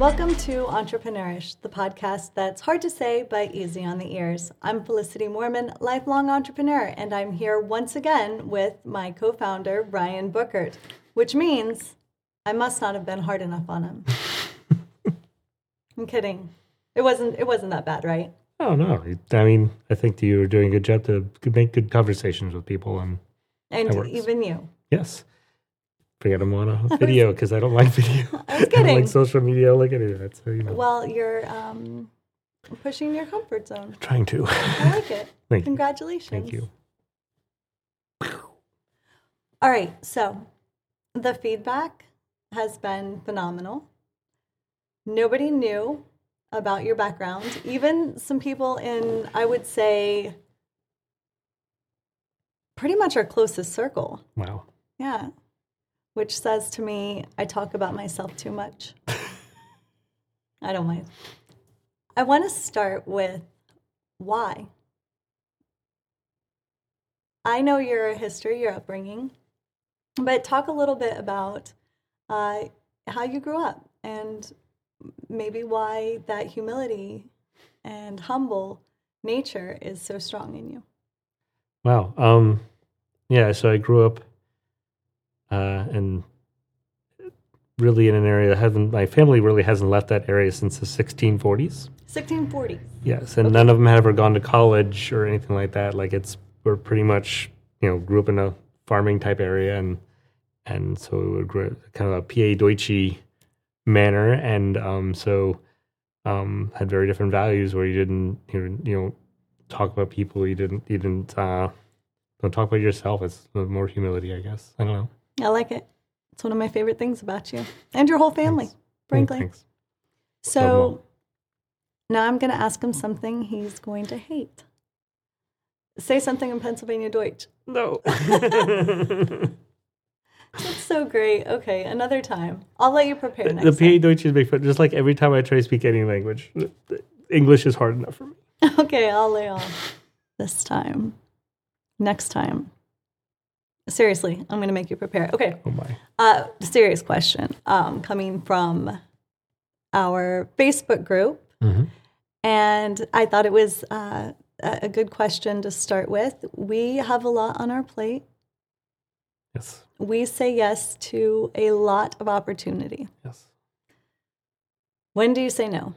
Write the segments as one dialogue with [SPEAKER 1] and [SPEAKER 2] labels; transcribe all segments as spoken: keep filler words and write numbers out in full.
[SPEAKER 1] Welcome to Entrepreneurish, the podcast that's hard to say but easy on the ears. I'm Felicity Moorman, lifelong entrepreneur, and I'm here once again with my co-founder, Ryan Bookert, which means I must not have been hard enough on him. I'm kidding. It wasn't. It wasn't that bad, right?
[SPEAKER 2] Oh no! I mean, I think you were doing a good job to make good conversations with people, and
[SPEAKER 1] and even you.
[SPEAKER 2] Yes. Forget I'm on a video because I don't like video.
[SPEAKER 1] I was kidding.
[SPEAKER 2] I don't like social media. Look at it. So, you know.
[SPEAKER 1] Well, you're um, pushing your comfort zone.
[SPEAKER 2] I'm trying to.
[SPEAKER 1] I like it.
[SPEAKER 2] Thank
[SPEAKER 1] Congratulations.
[SPEAKER 2] Thank you.
[SPEAKER 1] All right. So the feedback has been phenomenal. Nobody knew about your background. Even some people in, I would say, pretty much our closest circle.
[SPEAKER 2] Wow.
[SPEAKER 1] Yeah. Which says to me, I talk about myself too much. I don't mind. I want to start with why. I know your history, your upbringing, but talk a little bit about uh, how you grew up and maybe why that humility and humble nature is so strong in you.
[SPEAKER 2] Wow. Um, yeah, so I grew up Uh, and really in an area that hasn't, my family really hasn't left that area since the sixteen forties.
[SPEAKER 1] sixteen forties.
[SPEAKER 2] Yes, and
[SPEAKER 1] Okay.
[SPEAKER 2] none of them had ever gone to college or anything like that. Like it's, we're pretty much, you know, grew up in a farming type area, and and so we grew kind of a P A Deutsche manner, and um, so um, had very different values where you didn't, you you know, talk about people. You didn't, you didn't, uh, don't talk about yourself. It's more humility, I guess. I don't know.
[SPEAKER 1] I like it. It's one of my favorite things about you and your whole family,
[SPEAKER 2] Thanks.
[SPEAKER 1] frankly.
[SPEAKER 2] Thanks.
[SPEAKER 1] So now I'm going to ask him something he's going to hate. Say something in Pennsylvania Deutsch.
[SPEAKER 2] No.
[SPEAKER 1] That's so great. Okay, another time. I'll let you prepare next
[SPEAKER 2] The P A
[SPEAKER 1] time.
[SPEAKER 2] Deutsch is big fun. Just like every time I try to speak any language, English is hard enough for me.
[SPEAKER 1] Okay, I'll lay off this time. Next time. Seriously, I'm going to make you prepare. Okay.
[SPEAKER 2] Oh my.
[SPEAKER 1] Uh, serious question um, coming from our Facebook group.
[SPEAKER 2] Mm-hmm.
[SPEAKER 1] And I thought it was uh, a good question to start with. We have a lot on our plate.
[SPEAKER 2] Yes.
[SPEAKER 1] We say yes to a lot of opportunity.
[SPEAKER 2] Yes.
[SPEAKER 1] When do you say no?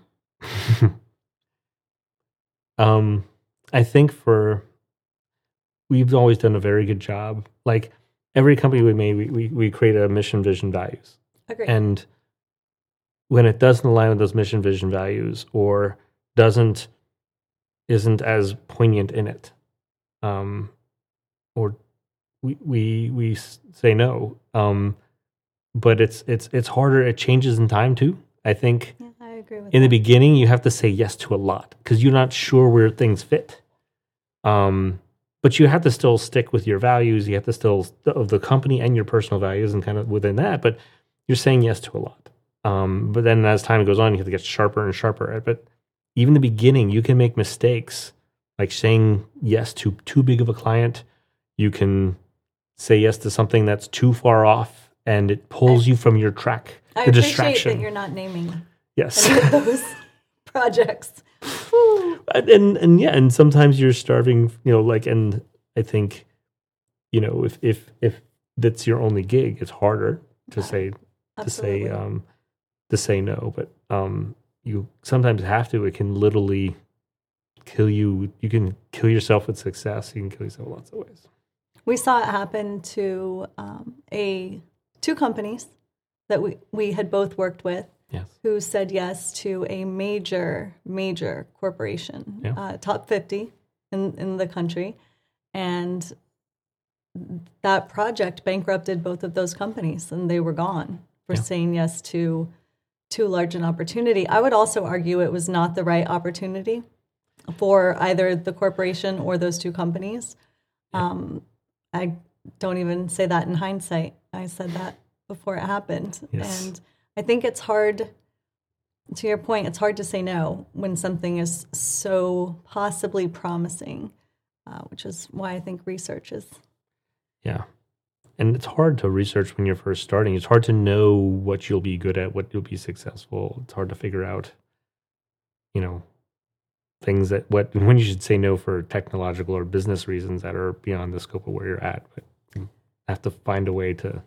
[SPEAKER 2] um, I think for we've always done a very good job. Like every company we made, we we, we create a mission, vision, values.
[SPEAKER 1] Agreed.
[SPEAKER 2] And when it doesn't align with those mission, vision, values, or doesn't isn't as poignant in it, um, or we we we say no. Um, but it's it's it's harder. It changes in time too. I think
[SPEAKER 1] Yeah, I agree with
[SPEAKER 2] in
[SPEAKER 1] that.
[SPEAKER 2] the beginning you have to say yes to a lot because you're not sure where things fit. Um, but you have to still stick with your values. You have to still of the company and your personal values and kind of within that. But you're saying yes to a lot. Um, but then as time goes on, you have to get sharper and sharper at it. But even in the beginning, you can make mistakes, like saying yes to too big of a client. You can say yes to something that's too far off, and it pulls
[SPEAKER 1] I,
[SPEAKER 2] you from your track.
[SPEAKER 1] I
[SPEAKER 2] the
[SPEAKER 1] appreciate
[SPEAKER 2] distraction.
[SPEAKER 1] that you're not naming
[SPEAKER 2] Yes.
[SPEAKER 1] any of those projects. Whew.
[SPEAKER 2] and and yeah, and sometimes you're starving, you know, like, and I think, you know, if if if that's your only gig, it's harder to
[SPEAKER 1] Yeah,
[SPEAKER 2] say to
[SPEAKER 1] absolutely.
[SPEAKER 2] say um to say no, but um you sometimes have to. It can literally kill you. You can kill yourself with success. You can kill yourself in lots of ways.
[SPEAKER 1] We saw it happen to um, a two companies that we, we had both worked with
[SPEAKER 2] Yes.
[SPEAKER 1] who said yes to a major, major corporation,
[SPEAKER 2] Yeah.
[SPEAKER 1] uh, top fifty in, in the country. And that project bankrupted both of those companies, and they were gone for
[SPEAKER 2] Yeah.
[SPEAKER 1] saying yes to too large an opportunity. I would also argue it was not the right opportunity for either the corporation or those two companies.
[SPEAKER 2] Yeah.
[SPEAKER 1] Um, I don't even say that in hindsight. I said that before it happened.
[SPEAKER 2] Yes.
[SPEAKER 1] And I think it's hard, to your point, it's hard to say no when something is so possibly promising, uh, which is why I think research is.
[SPEAKER 2] Yeah. and it's hard to research when you're first starting. It's hard to know what you'll be good at, what you'll be successful. It's hard to figure out, you know, things that what when you should say no for technological or business reasons that are beyond the scope of where you're at. But you have to find a way to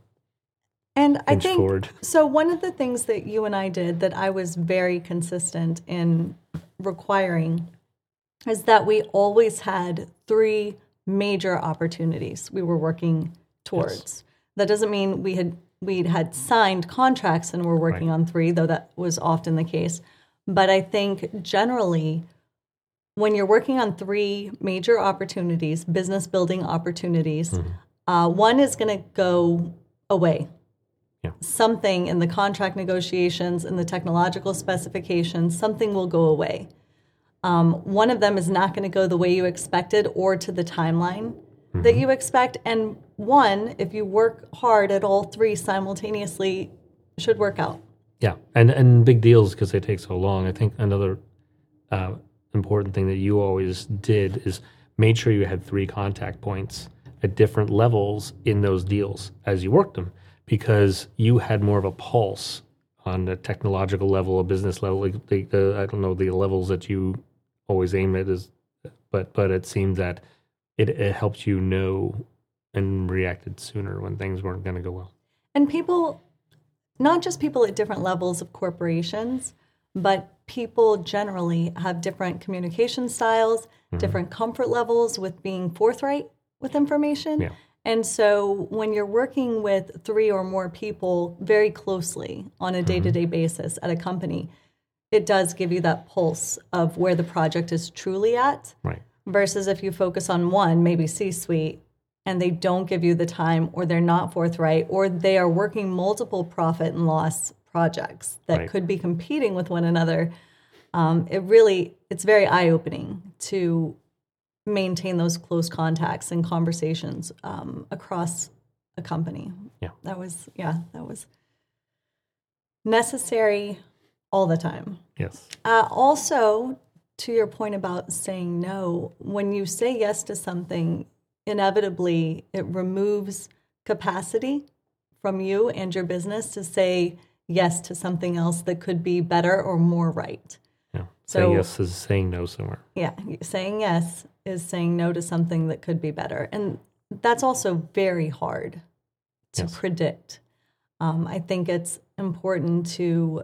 [SPEAKER 1] and I
[SPEAKER 2] inch
[SPEAKER 1] think
[SPEAKER 2] forward.
[SPEAKER 1] So one of the things that you and I did that I was very consistent in requiring is that we always had three major opportunities we were working towards. Yes. That doesn't mean we had we had signed contracts and were working right. on three, though that was often the case. But I think generally, when you're working on three major opportunities, business building opportunities, mm-hmm. uh, one is going to go away. Yeah. Something in the contract negotiations, in the technological specifications, something will go away. Um, one of them is not going to go the way you expected or to the timeline mm-hmm. that you expect. And one, if you work hard at all three simultaneously, should work out.
[SPEAKER 2] Yeah, and, and big deals because they take so long. I think another uh, important thing that you always did is made sure you had three contact points at different levels in those deals as you worked them, because you had more of a pulse on the technological level, a business level. Like the, the, I don't know the levels that you always aim at, is, but but it seemed that it, it helped you know and reacted sooner when things weren't going to go well.
[SPEAKER 1] And people, not just people at different levels of corporations, but people generally have different communication styles, mm-hmm. different comfort levels with being forthright with information.
[SPEAKER 2] Yeah.
[SPEAKER 1] And so when you're working with three or more people very closely on a day-to-day mm-hmm. basis at a company, it does give you that pulse of where the project is truly at.
[SPEAKER 2] Right.
[SPEAKER 1] Versus if you focus on one, maybe C-suite, and they don't give you the time, or they're not forthright, or they are working multiple profit and loss projects that
[SPEAKER 2] right.
[SPEAKER 1] could be competing with one another. Um, it really, it's very eye-opening to maintain those close contacts and conversations um, across a company.
[SPEAKER 2] Yeah.
[SPEAKER 1] That was, yeah, that was necessary all the time.
[SPEAKER 2] Yes.
[SPEAKER 1] Uh, also, to your point about saying no, when you say yes to something, inevitably it removes capacity from you and your business to say yes to something else that could be better or more right.
[SPEAKER 2] Yeah. So, saying yes is saying no somewhere.
[SPEAKER 1] Yeah. Saying yes is saying no to something that could be better. And that's also very hard to yes. predict. Um, I think it's important to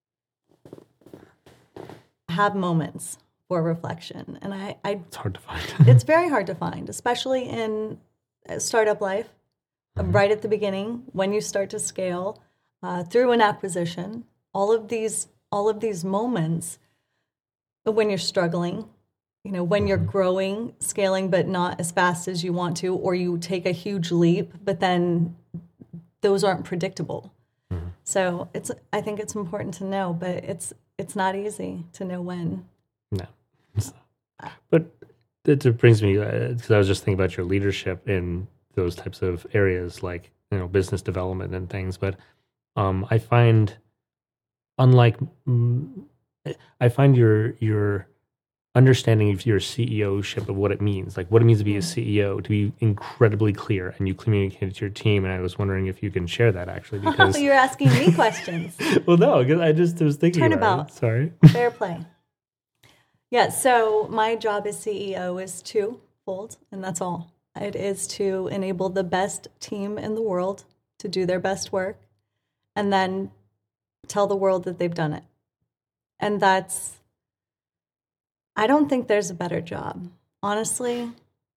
[SPEAKER 1] have moments for reflection. And I, I
[SPEAKER 2] it's hard to find.
[SPEAKER 1] It's very hard to find, especially in startup life, mm-hmm. right at the beginning, when you start to scale uh, through an acquisition, all of these, all of these moments when you're struggling, you know, when you're growing, scaling, but not as fast as you want to, or you take a huge leap, but then those aren't predictable. Mm-hmm. So it's, I think it's important to know, but it's, it's not easy to know when.
[SPEAKER 2] No. But it brings me, because I was just thinking about your leadership in those types of areas, like, you know, business development and things. But um, I find, unlike, I find your your understanding of your C E O-ship of what it means, like what it means to be a C E O, to be incredibly clear, and you communicate it to your team. And I was wondering if you can share that, actually, because
[SPEAKER 1] you're asking me questions.
[SPEAKER 2] Well, no, because I just was thinking
[SPEAKER 1] Turnabout.
[SPEAKER 2] About it. Sorry.
[SPEAKER 1] Fair play. Yeah, so my job as C E O is twofold, and that's all. It is to enable the best team in the world to do their best work, and then tell the world that they've done it. And that's, I don't think there's a better job. Honestly,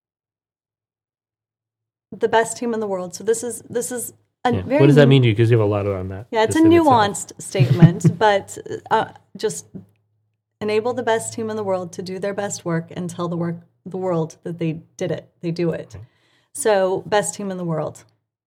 [SPEAKER 1] the best team in the world. So this is, this is a
[SPEAKER 2] yeah.
[SPEAKER 1] very...
[SPEAKER 2] What does that mean to you? Because you have a lot on that.
[SPEAKER 1] Yeah, it's a nuanced itself. statement, but uh, just... enable the best team in the world to do their best work and tell the work the world that they did it. They do it. Okay. So, best team in the world.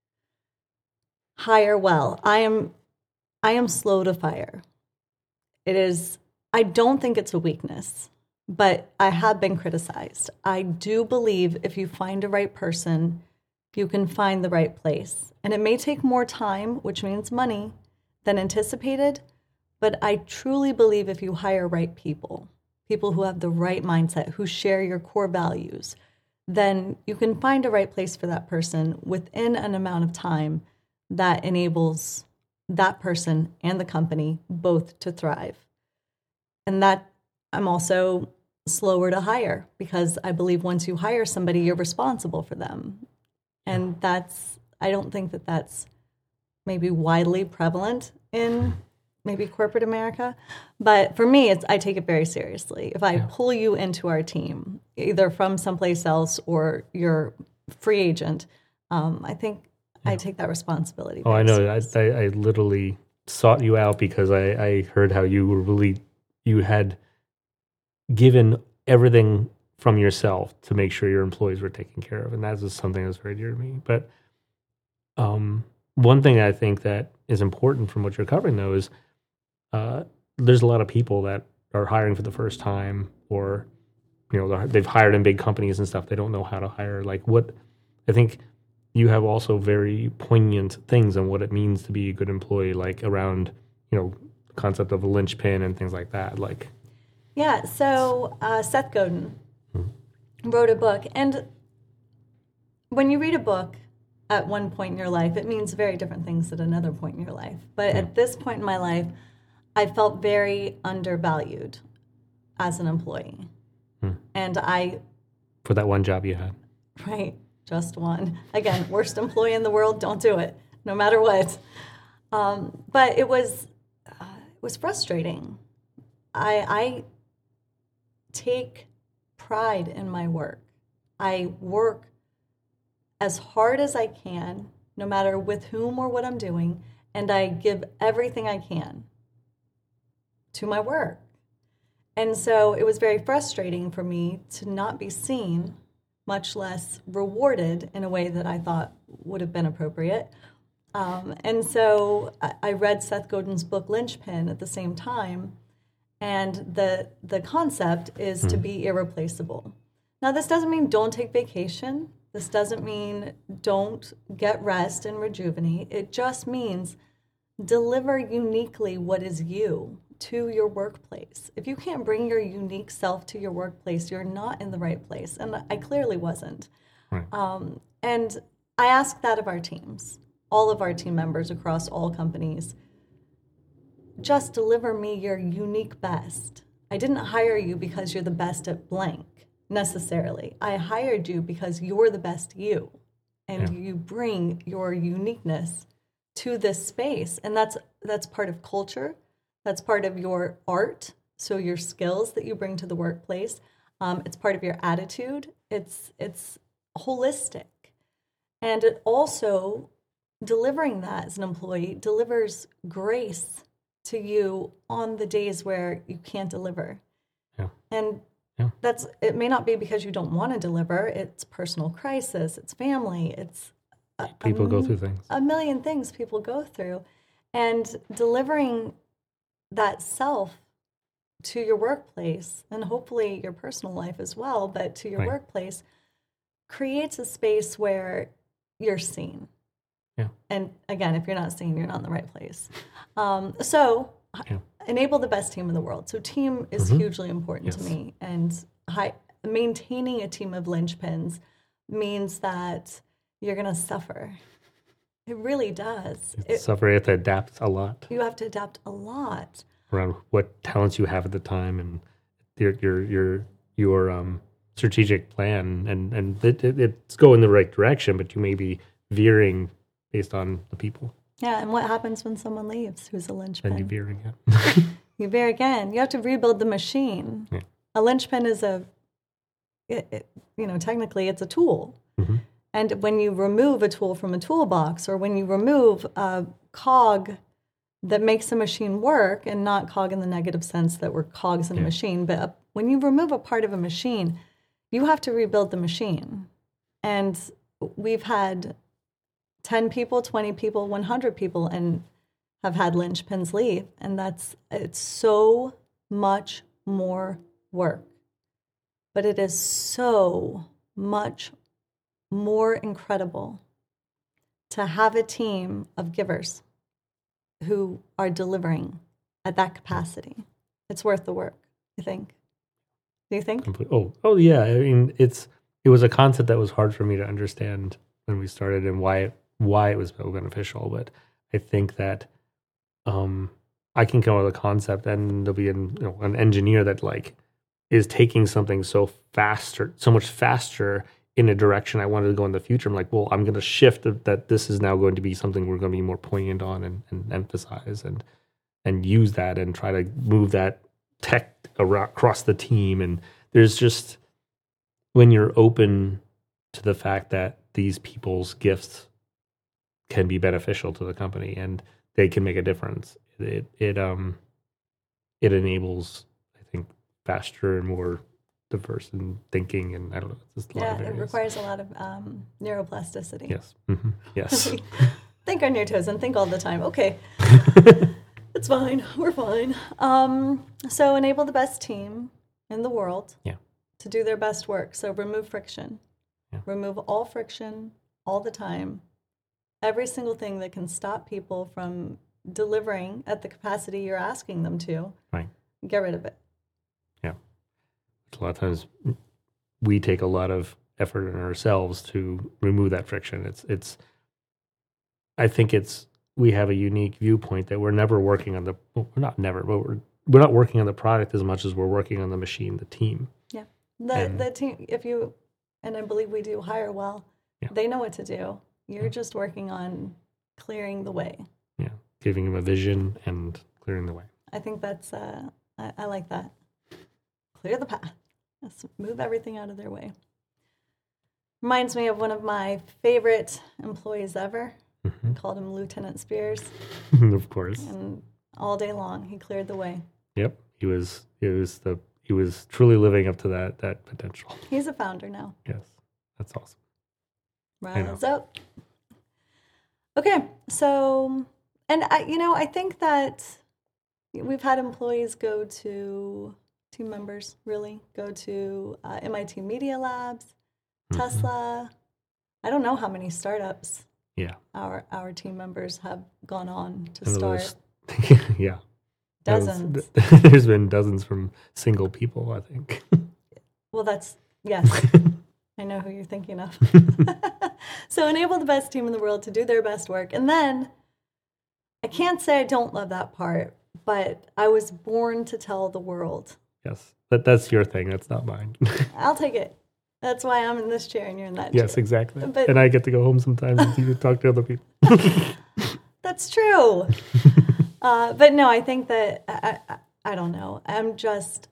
[SPEAKER 1] Hire well. I am I am slow to fire. It is I don't think it's a weakness, but I have been criticized. I do believe if you find a right person, you can find the right place. And it may take more time, which means money, than anticipated. But I truly believe if you hire right people, people who have the right mindset, who share your core values, then you can find a right place for that person within an amount of time that enables that person and the company both to thrive. And that I'm also slower to hire because I believe once you hire somebody, you're responsible for them. And that's, I don't think that that's maybe widely prevalent in maybe corporate America. But for me, it's I take it very seriously. If I yeah. pull you into our team, either from someplace else or you're free agent, um, I think yeah. I take that responsibility.
[SPEAKER 2] Oh, I know. I, I, I literally sought you out because I, I heard how you were really, you had given everything from yourself to make sure your employees were taken care of. And that is something that's very dear to me. But um, one thing I think that is important from what you're covering, though, is uh, there's a lot of people that are hiring for the first time, or you know they've hired in big companies and stuff. They don't know how to hire. Like what I think you have also very poignant things on what it means to be a good employee, like around you know the concept of a linchpin and things like that. Like
[SPEAKER 1] yeah, so uh, Seth Godin hmm. wrote a book, and when you read a book at one point in your life, it means very different things at another point in your life. But hmm. at this point in my life, I felt very undervalued as an employee. Hmm. And I...
[SPEAKER 2] For that one job you had.
[SPEAKER 1] Right, just one. Again, worst employee in the world, don't do it, no matter what. Um, but it was, uh, it was frustrating. I, I take pride in my work. I work as hard as I can, no matter with whom or what I'm doing, and I give everything I can to my work. And so it was very frustrating for me to not be seen, much less rewarded in a way that I thought would have been appropriate. Um, and so I, I read Seth Godin's book, Linchpin, at the same time. And the the concept is mm. to be irreplaceable. Now, this doesn't mean don't take vacation. This doesn't mean don't get rest and rejuvenate. It just means deliver uniquely what is you to your workplace. If you can't bring your unique self to your workplace, you're not in the right place. And I clearly wasn't. Right. Um, and I ask that of our teams, all of our team members across all companies. Just deliver me your unique best. I didn't hire you because you're the best at blank, necessarily. I hired you because you're the best you. And yeah. you bring your uniqueness to this space. And that's that's part of culture. That's part of your art, so your skills that you bring to the workplace. Um, it's part of your attitude. It's it's holistic. And it also, delivering that as an employee, delivers grace to you on the days where you can't deliver. Yeah. And yeah. that's it may not be because you don't want to deliver. It's personal crisis. It's family. It's a,
[SPEAKER 2] people
[SPEAKER 1] a,
[SPEAKER 2] go through things.
[SPEAKER 1] A million things people go through. And delivering that self to your workplace, and hopefully your personal life as well, but to your right. workplace, creates a space where you're seen. Yeah. And again, if you're not seen, you're not in the right place. Um, so yeah. enable the best team in the world. So team is mm-hmm. hugely important yes. to me. And high, maintaining a team of linchpins means that you're going to suffer. It really does.
[SPEAKER 2] It, suffer, you have to adapt a lot.
[SPEAKER 1] You have to adapt a lot.
[SPEAKER 2] Around what talents you have at the time and your your your your um, strategic plan. And, and it, it, it's going in the right direction, but you may be veering based on the people.
[SPEAKER 1] Yeah, and what happens when someone leaves who's a linchpin?
[SPEAKER 2] And you veer again.
[SPEAKER 1] You veer again. You have to rebuild the machine. Yeah. A linchpin is a, it, it, you know, technically it's a tool. Mm-hmm. And when you remove a tool from a toolbox, or when you remove a cog that makes a machine work, and not cog in the negative sense that we're cogs in yeah. a machine, but a, when you remove a part of a machine, you have to rebuild the machine. And we've had ten people, twenty people, one hundred people, and have had linchpins leave. And that's, it's so much more work. But it is so much more incredible to have a team of givers who are delivering at that capacity. It's worth the work, I think. Do you think?
[SPEAKER 2] Oh, oh yeah. I mean, it's it was a concept that was hard for me to understand when we started and why it, why it was so beneficial. But I think that um, I can come up with a concept, and there'll be an, you know, an engineer that like is taking something so faster, so much faster in a direction I wanted to go in the future. I'm like, well, I'm going to shift that, that this is now going to be something we're going to be more poignant on and, and emphasize and and use that and try to move that tech around, across the team. And there's just, when you're open to the fact that these people's gifts can be beneficial to the company and they can make a difference, it it um it enables, I think, faster and more diverse in thinking, and I don't know, it's just a lot
[SPEAKER 1] Yeah,
[SPEAKER 2] of
[SPEAKER 1] it
[SPEAKER 2] areas.
[SPEAKER 1] requires a lot of um, neuroplasticity.
[SPEAKER 2] Yes. Mm-hmm. Yes.
[SPEAKER 1] Think on your toes and think all the time. Okay, it's fine. We're fine. Um, so enable the best team in the world
[SPEAKER 2] Yeah.
[SPEAKER 1] to do their best work. So remove friction.
[SPEAKER 2] Yeah.
[SPEAKER 1] Remove all friction all the time. Every single thing that can stop people from delivering at the capacity you're asking them to.
[SPEAKER 2] Right.
[SPEAKER 1] Get rid of it.
[SPEAKER 2] Yeah. A lot of times we take a lot of effort in ourselves to remove that friction. It's it's I think it's we have a unique viewpoint that we're never working on the well, we're not never, but we're we're not working on the product as much as we're working on the machine, the team.
[SPEAKER 1] Yeah. The
[SPEAKER 2] And-
[SPEAKER 1] the team, if you, and I believe we do hire well,
[SPEAKER 2] Yeah.
[SPEAKER 1] they know what to do. You're
[SPEAKER 2] Yeah.
[SPEAKER 1] just working on clearing the way.
[SPEAKER 2] Yeah. Giving them a vision and clearing the way.
[SPEAKER 1] I think that's, uh, I, I like that. Clear the path. Let's move everything out of their way. Reminds me of one of my favorite employees ever.
[SPEAKER 2] Mm-hmm.
[SPEAKER 1] I called him Lieutenant Spears,
[SPEAKER 2] Of course.
[SPEAKER 1] and all day long he cleared the way.
[SPEAKER 2] Yep. He was he was the he was truly living up to that that potential.
[SPEAKER 1] He's a founder now.
[SPEAKER 2] Yes. That's awesome. I know.
[SPEAKER 1] Rise up. Okay, so, and I, you know, I think that we've had employees go to, team members really, go to uh, M I T Media Labs,
[SPEAKER 2] Mhm.
[SPEAKER 1] Tesla. I don't know how many startups
[SPEAKER 2] Yeah.
[SPEAKER 1] our our team members have gone on to
[SPEAKER 2] And
[SPEAKER 1] start.
[SPEAKER 2] those- yeah.
[SPEAKER 1] Dozens.
[SPEAKER 2] There's, there's been dozens from single people, I think.
[SPEAKER 1] Well, that's, yes. I know who you're thinking of. So enable the best team in the world to do their best work. And then, I can't say I don't love that part, but I was born to tell the world.
[SPEAKER 2] Yes. That that's your thing. That's not mine.
[SPEAKER 1] I'll take it. That's why I'm in this chair and you're in that
[SPEAKER 2] Yes,
[SPEAKER 1] chair.
[SPEAKER 2] exactly.
[SPEAKER 1] But-
[SPEAKER 2] and I get to go home sometimes and see you talk to other people.
[SPEAKER 1] That's true. uh, but no, I think that, I, I, I don't know. I'm just,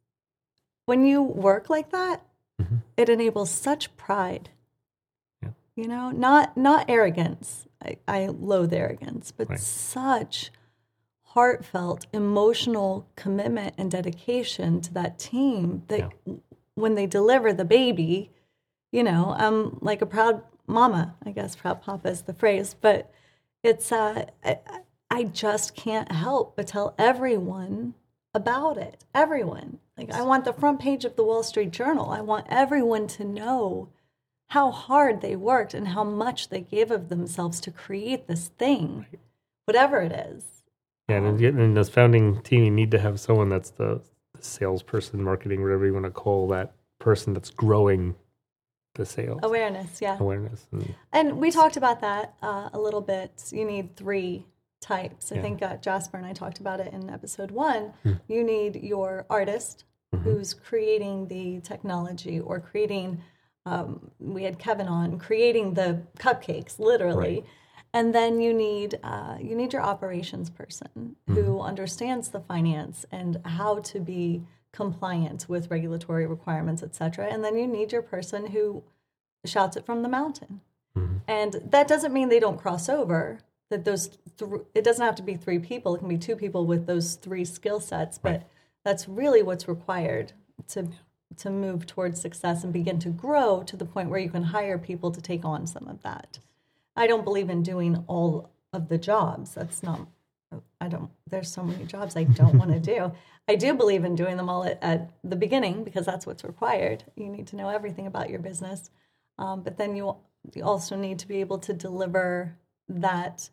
[SPEAKER 1] when you work like that,
[SPEAKER 2] Mhm.
[SPEAKER 1] it enables such pride.
[SPEAKER 2] Yeah.
[SPEAKER 1] You know, not not arrogance. I, I loathe arrogance, but
[SPEAKER 2] Right.
[SPEAKER 1] such heartfelt, emotional commitment and dedication to that team that
[SPEAKER 2] Yeah.
[SPEAKER 1] w- when they deliver the baby, you know, I'm like a proud mama, I guess. Proud papa is the phrase, but it's uh, I, I just can't help but tell everyone about it. Everyone. Like, I want the front page of the Wall Street Journal. I want everyone to know how hard they worked and how much they gave of themselves to create this thing, whatever it is.
[SPEAKER 2] Yeah, and in, in this founding team, you need to have someone that's the, the salesperson, marketing, whatever you want to call that person that's growing the sales
[SPEAKER 1] Awareness, yeah.
[SPEAKER 2] awareness. And,
[SPEAKER 1] And we talked about that uh, a little bit. You need three types. I
[SPEAKER 2] Yeah.
[SPEAKER 1] think uh, Jasper and I talked about it in episode one.
[SPEAKER 2] Hmm.
[SPEAKER 1] You need your artist
[SPEAKER 2] Mhm.
[SPEAKER 1] who's creating the technology or creating, um, we had Kevin on, creating the cupcakes, literally.
[SPEAKER 2] Right.
[SPEAKER 1] And then you need uh, you need your operations person who understands the finance and how to be compliant with regulatory requirements, et cetera. And then you need your person who shouts it from the mountain.
[SPEAKER 2] Mhm.
[SPEAKER 1] And that doesn't mean they don't cross over. That those th- it doesn't have to be three people. It can be two people with those three skill sets. But
[SPEAKER 2] Right.
[SPEAKER 1] that's really what's required to to move towards success and begin to grow to the point where you can hire people to take on some of that. I don't believe in doing all of the jobs. That's not. I don't. There's so many jobs I don't want to do. I do believe in doing them all at, at the beginning because that's what's required. You need to know everything about your business, um, but then you you also need to be able to deliver that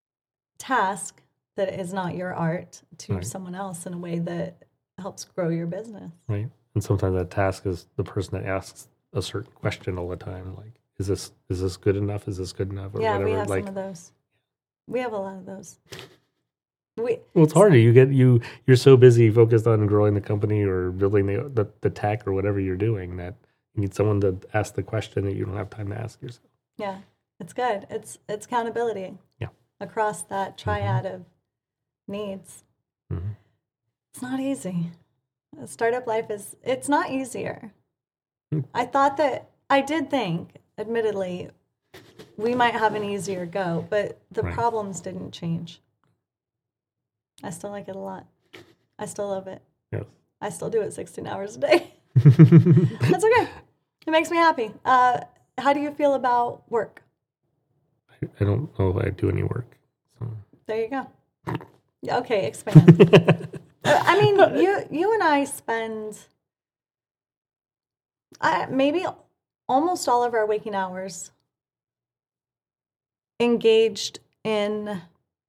[SPEAKER 1] task that is not your art to
[SPEAKER 2] Right.
[SPEAKER 1] someone else in a way that helps grow your business.
[SPEAKER 2] right. And sometimes that task is the person that asks a certain question all the time, like is this is this good enough? Is this good enough? Or
[SPEAKER 1] yeah,
[SPEAKER 2] whatever.
[SPEAKER 1] we have
[SPEAKER 2] like,
[SPEAKER 1] some of those. We have a lot of those. We,
[SPEAKER 2] well, it's harder. You get you you're so busy focused on growing the company or building the, the the tech or whatever you're doing that you need someone to ask the question that you don't have time to ask yourself.
[SPEAKER 1] Yeah, it's good. It's it's accountability.
[SPEAKER 2] Yeah,
[SPEAKER 1] across that triad
[SPEAKER 2] mm-hmm.
[SPEAKER 1] of needs.
[SPEAKER 2] Mm-hmm.
[SPEAKER 1] It's not easy. Startup life is. It's not easier.
[SPEAKER 2] Mm.
[SPEAKER 1] I thought that I did think, admittedly, we might have an easier go, but the
[SPEAKER 2] right.
[SPEAKER 1] problems didn't change. I still like it a lot. I still love it.
[SPEAKER 2] Yes.
[SPEAKER 1] I still do it sixteen hours a day. That's okay. It makes me happy. Uh, how do you feel about work?
[SPEAKER 2] I, I don't know if I do any work. So.
[SPEAKER 1] There you go. Okay, expand. uh, I mean, you you and I spend uh, maybe almost all of our waking hours engaged in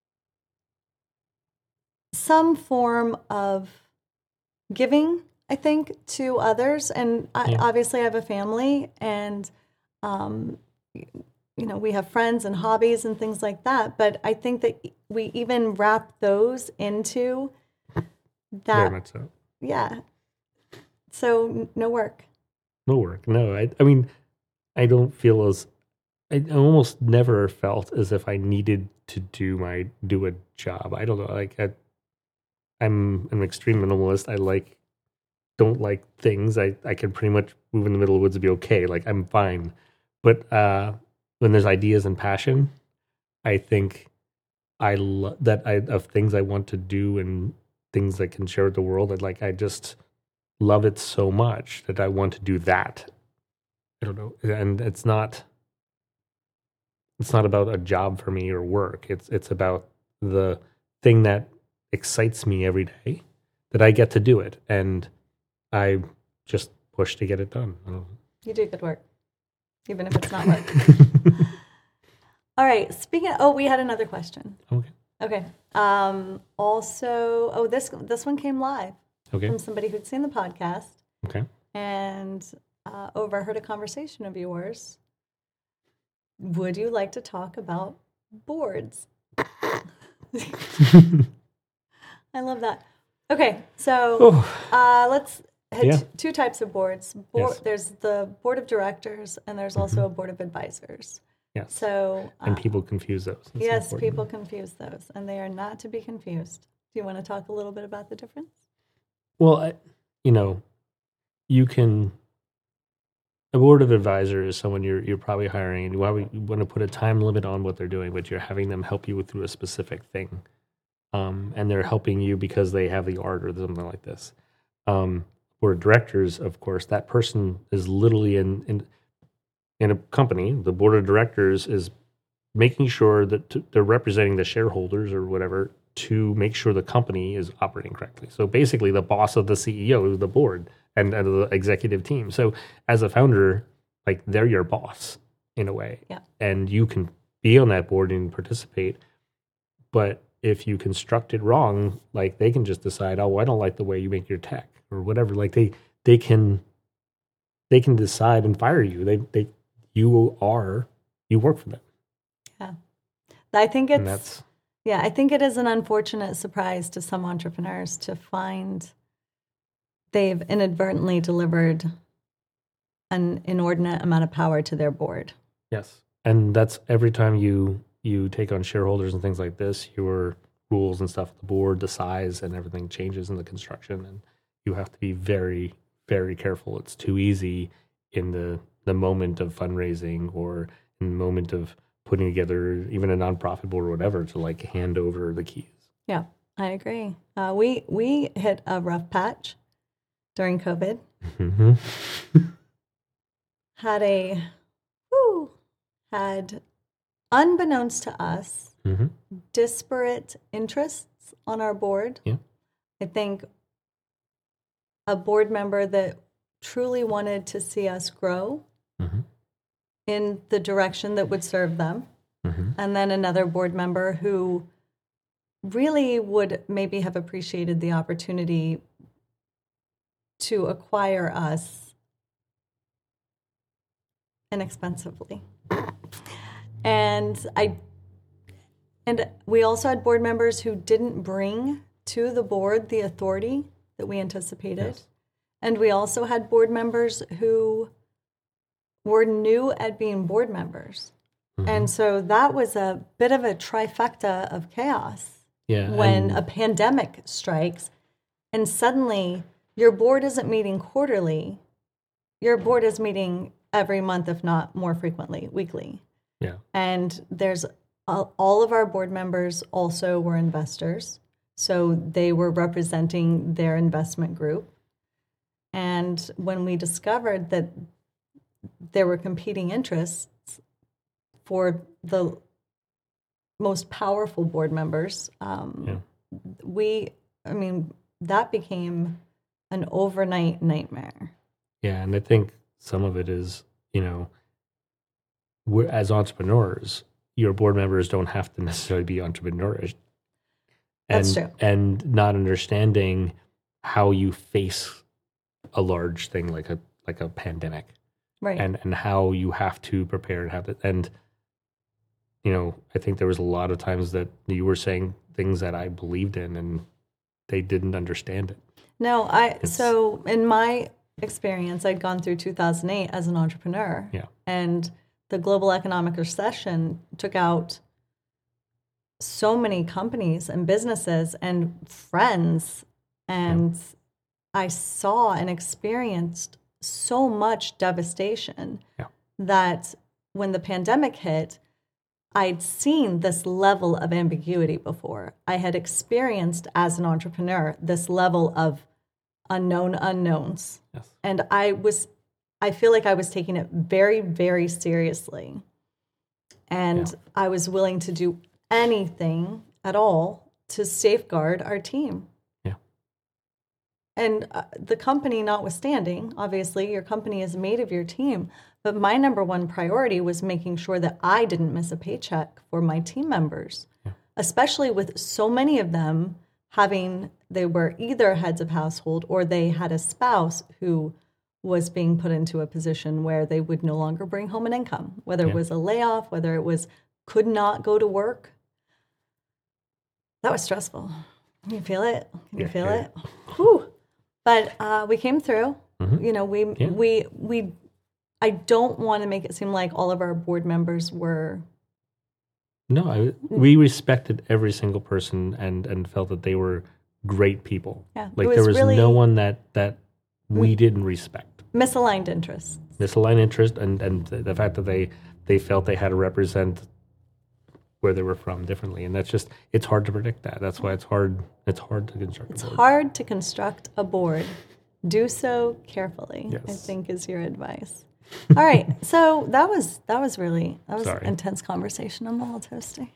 [SPEAKER 1] some form of giving, I think, to others. And I,
[SPEAKER 2] yeah.
[SPEAKER 1] obviously I have a family and, um, you know, we have friends and hobbies and things like that. But I think that we even wrap those into that.
[SPEAKER 2] Very much so.
[SPEAKER 1] Yeah. So no work.
[SPEAKER 2] No work. No, I, I mean, I don't feel as, I almost never felt as if I needed to do my, do a job. I don't know. Like I, I'm an extreme minimalist. I like, don't like things. I, I can pretty much move in the middle of the woods and be okay. Like I'm fine. But uh, when there's ideas and passion, I think I lo- that I of things I want to do and things that can share with the world. I'd like I just love it so much that I want to do that. I don't know, and it's not. It's not about a job for me or work. It's it's about the thing that excites me every day that I get to do it, and I just push to get it done. I don't know.
[SPEAKER 1] You do good work, even if it's not work. All right. Speaking of, oh, we had another question.
[SPEAKER 2] Okay.
[SPEAKER 1] Okay. Um, also, oh, this this one came live
[SPEAKER 2] Okay.
[SPEAKER 1] from somebody who'd seen the podcast
[SPEAKER 2] Okay.
[SPEAKER 1] and uh, overheard a conversation of yours. Would you like to talk about boards? I love that. Okay, so
[SPEAKER 2] Oh.
[SPEAKER 1] uh, let's hit
[SPEAKER 2] Yeah.
[SPEAKER 1] t- two types of boards. Board,
[SPEAKER 2] Yes.
[SPEAKER 1] There's the board of directors, and there's also a board of advisors.
[SPEAKER 2] Yes.
[SPEAKER 1] So, uh,
[SPEAKER 2] And people confuse those. That's
[SPEAKER 1] yes,
[SPEAKER 2] important.
[SPEAKER 1] people confuse those, and they are not to be confused. Do you want to talk a little bit about the difference?
[SPEAKER 2] Well, I, you know, you can. A board of advisors is someone you're you're probably hiring, and you want, you want to put a time limit on what they're doing, but you're having them help you through a specific thing, um, and they're helping you because they have the art or something like this. Um, board of directors, of course, that person is literally in in in a company. The board of directors is making sure that t- they're representing the shareholders or whatever to make sure the company is operating correctly. So basically, the boss of the C E O is the board and, and the executive team. So as a founder, like they're your boss in a way,
[SPEAKER 1] Yeah.
[SPEAKER 2] and you can be on that board and participate. But if you construct it wrong, like they can just decide, oh, I don't like the way you make your tech or whatever. Like they they can they can decide and fire you. They they you are you work for them.
[SPEAKER 1] Yeah, I think
[SPEAKER 2] And
[SPEAKER 1] it's
[SPEAKER 2] that's
[SPEAKER 1] yeah, I think it is an unfortunate surprise to some entrepreneurs to find they've inadvertently delivered an inordinate amount of power to their board.
[SPEAKER 2] yes. And that's every time you you take on shareholders and things like this, your rules and stuff, the board, the size and everything changes in the construction, and you have to be very, very careful. It's too easy in the the moment of fundraising or in the moment of putting together even a nonprofit board or whatever to like hand over the keys.
[SPEAKER 1] Yeah, I agree. Uh, we we hit a rough patch during COVID.
[SPEAKER 2] Mm-hmm.
[SPEAKER 1] Had a whew, had unbeknownst to us
[SPEAKER 2] Mm-hmm.
[SPEAKER 1] disparate interests on our board.
[SPEAKER 2] Yeah.
[SPEAKER 1] I think a board member that truly wanted to see us grow
[SPEAKER 2] Mm-hmm.
[SPEAKER 1] in the direction that would serve them.
[SPEAKER 2] Mm-hmm.
[SPEAKER 1] And then another board member who really would maybe have appreciated the opportunity to acquire us inexpensively. And I and we also had board members who didn't bring to the board the authority that we anticipated.
[SPEAKER 2] Yes.
[SPEAKER 1] And we also had board members who were new at being board members. Mm-hmm. And so that was a bit of a trifecta of chaos.
[SPEAKER 2] Yeah,
[SPEAKER 1] when
[SPEAKER 2] and-
[SPEAKER 1] a pandemic strikes and suddenly your board isn't meeting quarterly, your board is meeting every month, if not more frequently, weekly.
[SPEAKER 2] Yeah.
[SPEAKER 1] And there's all, all of our board members also were investors. So they were representing their investment group. And when we discovered that there were competing interests for the most powerful board members, um, yeah. we, I mean, that became an overnight nightmare.
[SPEAKER 2] Yeah, and I think some of it is, you know, we're, as entrepreneurs, your board members don't have to necessarily be entrepreneurish. And,
[SPEAKER 1] That's true.
[SPEAKER 2] And not understanding how you face a large thing like a like a pandemic,
[SPEAKER 1] right?
[SPEAKER 2] And and how you have to prepare and have to. And you know, I think there was a lot of times that you were saying things that I believed in, and they didn't understand it.
[SPEAKER 1] No, I. It's, so in my experience, I'd gone through two thousand eight as an entrepreneur,
[SPEAKER 2] yeah,
[SPEAKER 1] and the global economic recession took out so many companies and businesses and friends, and yeah. I saw and experienced so much devastation
[SPEAKER 2] yeah.
[SPEAKER 1] that when the pandemic hit, I'd seen this level of ambiguity before. I had experienced as an entrepreneur this level of unknown unknowns.
[SPEAKER 2] Yes.
[SPEAKER 1] And I was, I feel like I was taking it very, very seriously. And yeah. I was willing to do anything at all to safeguard our team.
[SPEAKER 2] Yeah.
[SPEAKER 1] And uh, the company notwithstanding, obviously your company is made of your team, but my number one priority was making sure that I didn't miss a paycheck for my team members,
[SPEAKER 2] yeah.
[SPEAKER 1] especially with so many of them having, they were either heads of household or they had a spouse who was being put into a position where they would no longer bring home an income, whether
[SPEAKER 2] yeah.
[SPEAKER 1] it was a layoff, whether it was could not go to work. That was stressful. Can you feel it? Can you
[SPEAKER 2] yeah,
[SPEAKER 1] feel
[SPEAKER 2] yeah.
[SPEAKER 1] it? Whew. But uh, we came through.
[SPEAKER 2] Mm-hmm.
[SPEAKER 1] You know, we
[SPEAKER 2] yeah.
[SPEAKER 1] we we. I don't want to make it seem like all of our board members were.
[SPEAKER 2] No, I, we respected every single person and, and felt that they were great people.
[SPEAKER 1] Yeah,
[SPEAKER 2] like
[SPEAKER 1] was
[SPEAKER 2] there was
[SPEAKER 1] really
[SPEAKER 2] no one that, that we didn't respect.
[SPEAKER 1] Misaligned interests.
[SPEAKER 2] Misaligned interest, and, and the fact that they, they felt they had to represent where they were from differently, and that's just it's hard to predict that. That's why it's hard. It's hard to construct.
[SPEAKER 1] It's
[SPEAKER 2] a board.
[SPEAKER 1] hard to construct a board. Do so carefully.
[SPEAKER 2] Yes.
[SPEAKER 1] I think is your advice. All right, so that was that was really that was
[SPEAKER 2] Sorry.
[SPEAKER 1] an intense conversation. I'm a little toasty.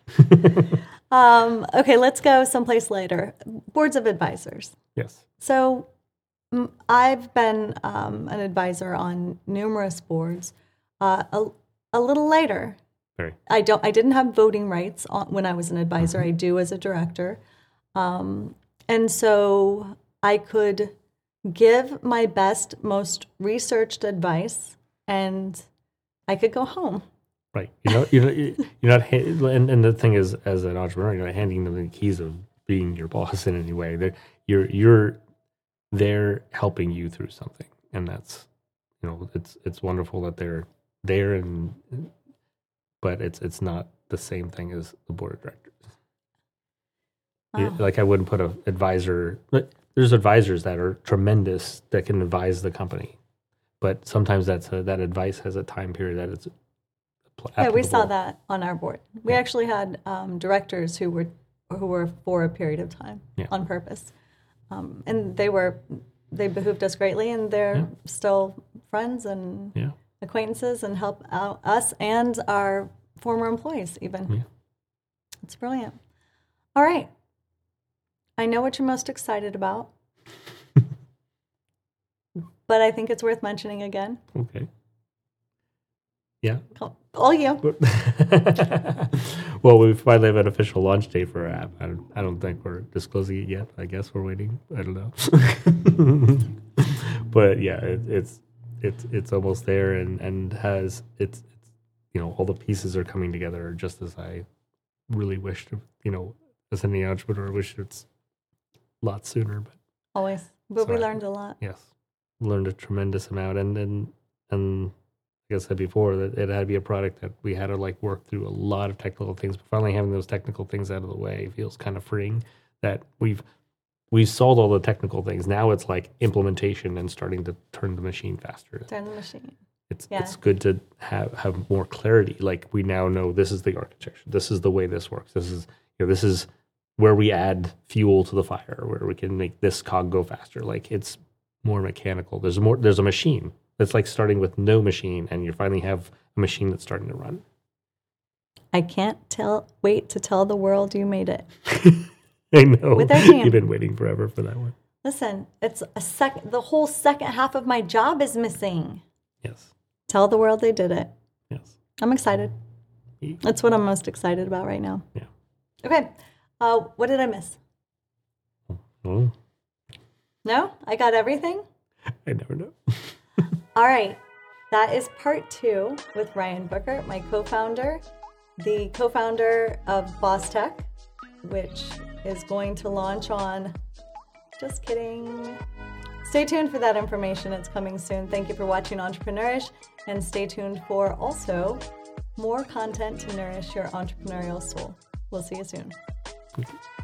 [SPEAKER 1] um, okay, let's go someplace later. Boards of advisors.
[SPEAKER 2] Yes.
[SPEAKER 1] So m- I've been um, an advisor on numerous boards. Uh, a, a little later,
[SPEAKER 2] Very.
[SPEAKER 1] I don't. I didn't have voting rights on, when I was an advisor. Mm-hmm. I do as a director, um, and so I could give my best, most researched advice. And I could go home.
[SPEAKER 2] Right. You know, you're not, you're not and, and the thing is, as an entrepreneur, you're not handing them the keys of being your boss in any way. They're, you're, you're, they're helping you through something. And that's, you know, it's, it's wonderful that they're there and, but it's, it's not the same thing as the board of directors.
[SPEAKER 1] Wow.
[SPEAKER 2] You, like I wouldn't put an advisor, but there's advisors that are tremendous that can advise the company. But sometimes that's a, that advice has a time period that it's applicable.
[SPEAKER 1] Yeah, we saw that on our board. We
[SPEAKER 2] yeah.
[SPEAKER 1] actually had um, directors who were who were for a period of time
[SPEAKER 2] yeah.
[SPEAKER 1] on purpose, um, and they were they behooved us greatly, and they're
[SPEAKER 2] yeah.
[SPEAKER 1] still friends and
[SPEAKER 2] yeah.
[SPEAKER 1] acquaintances, and help out us and our former employees even.
[SPEAKER 2] Yeah.
[SPEAKER 1] It's brilliant. All right, I know what you're most excited about. But I think it's worth mentioning again.
[SPEAKER 2] Okay. Yeah.
[SPEAKER 1] All you.
[SPEAKER 2] Well, we finally have an official launch date for our app. I don't, I don't think we're disclosing it yet. I guess we're waiting. I don't know. But yeah, it, it's it's it's almost there and, and has it's it's you know all the pieces are coming together just as I really wished. You know, as any entrepreneur, wish it's a lot sooner. But
[SPEAKER 1] always, but we learned a lot.
[SPEAKER 2] Yes, learned a tremendous amount, and and and like I said before, that it had to be a product that we had to like work through a lot of technical things. But finally, having those technical things out of the way feels kind of freeing. That we've we've solved all the technical things. Now it's like implementation and starting to turn the machine faster.
[SPEAKER 1] Turn the machine.
[SPEAKER 2] It's
[SPEAKER 1] yeah.
[SPEAKER 2] it's good to have have more clarity. Like we now know this is the architecture. This is the way this works. This is you know this is where we add fuel to the fire, where we can make this cog go faster. Like it's more mechanical. There's more. There's a machine. It's like starting with no machine, and you finally have a machine that's starting to run.
[SPEAKER 1] I can't tell. Wait to tell the world you made it.
[SPEAKER 2] I know.
[SPEAKER 1] With our team.
[SPEAKER 2] You've been waiting forever for that one.
[SPEAKER 1] Listen, it's a sec. The whole second half of my job is missing.
[SPEAKER 2] Yes.
[SPEAKER 1] Tell the world they did it.
[SPEAKER 2] Yes.
[SPEAKER 1] I'm excited. Yeah. That's what I'm most excited about right now.
[SPEAKER 2] Yeah.
[SPEAKER 1] Okay. Uh, what did I miss?
[SPEAKER 2] Oh.
[SPEAKER 1] No? I got everything?
[SPEAKER 2] I never know.
[SPEAKER 1] All right. That is part two with Ryan Bookert, my co-founder, the co-founder of Boss Tech, which is going to launch on, just kidding. Stay tuned for that information. It's coming soon. Thank you for watching Entrepreneurish, and stay tuned for also more content to nourish your entrepreneurial soul. We'll see you soon.
[SPEAKER 2] Okay.